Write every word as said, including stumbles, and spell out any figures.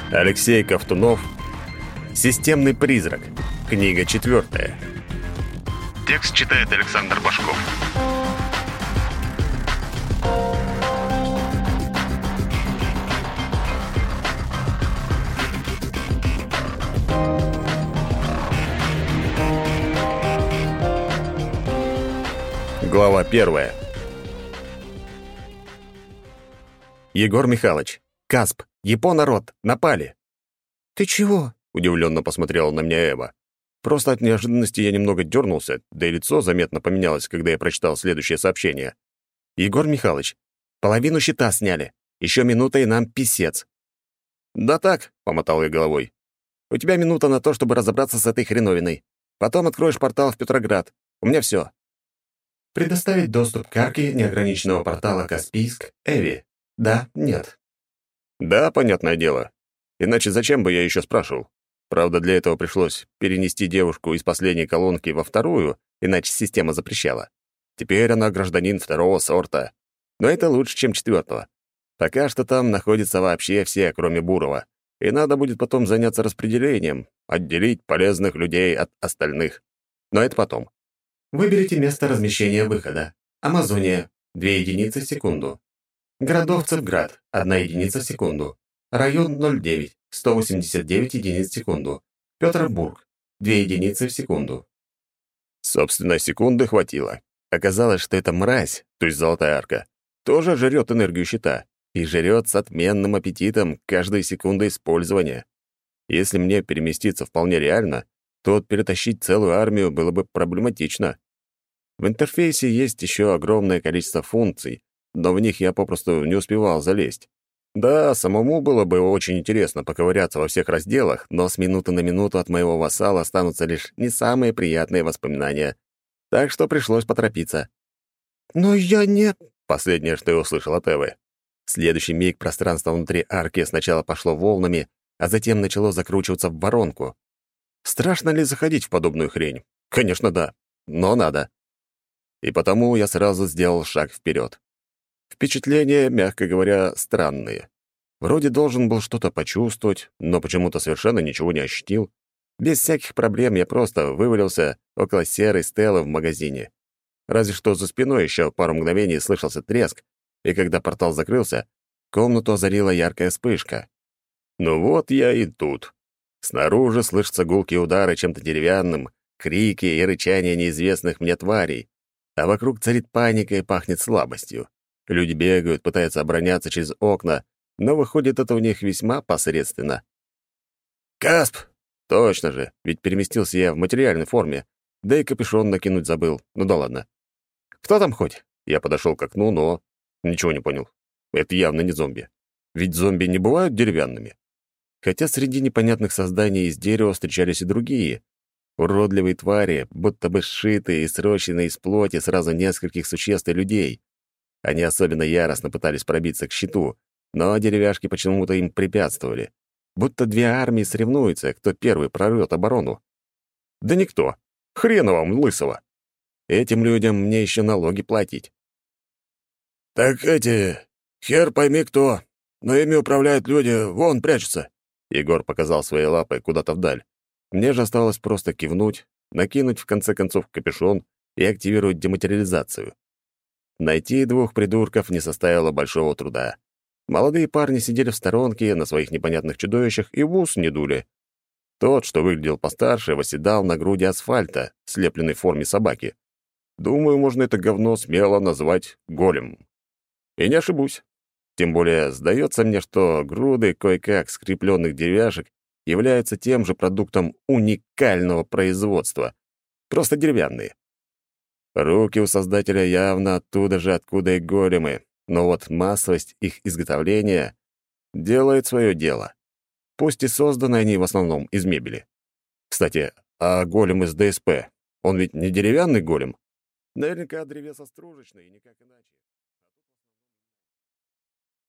Алексей Ковтунов. Системный призрак. Книга четвертая. Текст читает Александр Башков. Глава первая. Егор Михайлович, Касп, Японарод, напали. «Ты чего?» — удивленно посмотрела на меня Эва. Просто от неожиданности я немного дернулся, да и лицо заметно поменялось, когда я прочитал следующее сообщение. «Егор Михайлович, половину щита сняли. Еще минута, и нам писец». «Да так», — помотал я головой. «У тебя минута на то, чтобы разобраться с этой хреновиной. Потом откроешь портал в Петроград. У меня все». Предоставить доступ к арке неограниченного портала Каспийск, Эви. Да, нет. Да, понятное дело. Иначе зачем бы я еще спрашивал? Правда, для этого пришлось перенести девушку из последней колонки во вторую, иначе система запрещала. Теперь она гражданин второго сорта. Но это лучше, чем четвертого. Пока что там находятся вообще все, кроме Бурова. И надо будет потом заняться распределением, отделить полезных людей от остальных. Но это потом. Выберите место размещения выхода. Амазония — две единицы в секунду. Городовцев-Град — одна единица в секунду. Район ноль девять — сто восемьдесят девять единиц в секунду. Петербург — две единицы в секунду. Собственно, секунды хватило. Оказалось, что эта мразь, то есть золотая арка, тоже жрет энергию щита. И жрет с отменным аппетитом каждой секунды использования. Если мне переместиться вполне реально, то перетащить целую армию было бы проблематично. В интерфейсе есть еще огромное количество функций, но в них я попросту не успевал залезть. Да, самому было бы очень интересно поковыряться во всех разделах, но с минуты на минуту от моего вассала останутся лишь не самые приятные воспоминания. Так что пришлось поторопиться. «Но я не...» — последнее, что я услышал от Эвы. В следующий миг пространство внутри арки сначала пошло волнами, а затем начало закручиваться в воронку. Страшно ли заходить в подобную хрень? Конечно, да. Но надо. И потому я сразу сделал шаг вперед. Впечатления, мягко говоря, странные. Вроде должен был что-то почувствовать, но почему-то совершенно ничего не ощутил. Без всяких проблем я просто вывалился около серой стелы в магазине. Разве что за спиной еще пару мгновений слышался треск, и когда портал закрылся, комнату озарила яркая вспышка. Ну вот я и тут. Снаружи слышатся гулкие удары чем-то деревянным, крики и рычания неизвестных мне тварей, а вокруг царит паника и пахнет слабостью. Люди бегают, пытаются обороняться через окна, но выходит это у них весьма посредственно. «Касп!» Точно же, ведь переместился я в материальной форме, да и капюшон накинуть забыл. Ну да ладно. «Кто там хоть?» Я подошел к окну, но ничего не понял. Это явно не зомби. Ведь зомби не бывают деревянными. Хотя среди непонятных созданий из дерева встречались и другие. Уродливые твари, будто бы сшитые и срощенные из плоти сразу нескольких существ и людей. Они особенно яростно пытались пробиться к щиту, но деревяшки почему-то им препятствовали. Будто две армии соревнуются, кто первый прорвет оборону. Да никто. Хрена вам, лысого. Этим людям мне еще налоги платить. «Так эти... хер пойми кто, но ими управляют люди, вон прячутся». Егор показал своей лапой куда-то вдаль. Мне же осталось просто кивнуть, накинуть в конце концов капюшон и активировать дематериализацию. Найти двух придурков не составило большого труда. Молодые парни сидели в сторонке на своих непонятных чудовищах и в ус не дули. Тот, что выглядел постарше, восседал на груди асфальта, слепленной в форме собаки. Думаю, можно это говно смело назвать голем. И не ошибусь. Тем более, сдается мне, что груды кое-как скрепленных деревяшек являются тем же продуктом уникального производства. Просто деревянные. Руки у создателя явно оттуда же, откуда и големы, но вот массовость их изготовления делает свое дело. Пусть и созданы они в основном из мебели. Кстати, а голем из ДСП, он ведь не деревянный голем? Наверняка древесостружечный, и никак иначе.